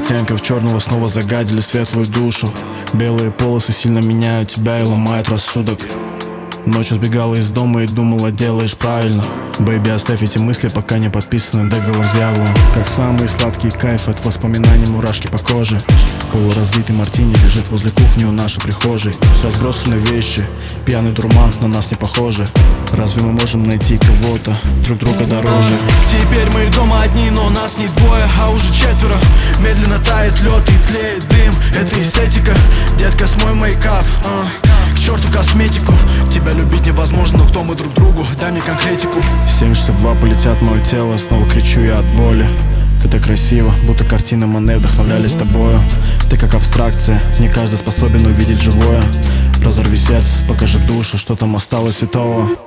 оттенков черного снова загадили светлую душу. Белые полосы сильно меняют тебя и ломают рассудок. Ночью сбегала из дома и думала, делаешь правильно. Бэйби, оставь эти мысли, пока не подписаны договор с дьяволом. Как самый сладкий кайф от воспоминаний, мурашки по коже. Полуразлитый мартини лежит возле кухни у нашей прихожей. Разбросаны вещи, пьяный дурман на нас не похожи. Разве мы можем найти кого-то друг друга дороже? Теперь мы дома одни, но нас не двое, а уже четверо. Медленно тает лед и тлеет дым. Это эстетика, детка, смой мейкап, к черту косметику. Тебя любить невозможно, но кто мы друг другу? Дай мне конкретику. 762 полетят в мое тело, снова кричу я от боли. Ты так красиво, будто картины Моне вдохновлялись тобою. Ты как абстракция, не каждый способен увидеть живое. Разорви сердце, покажи душу, что там осталось святого.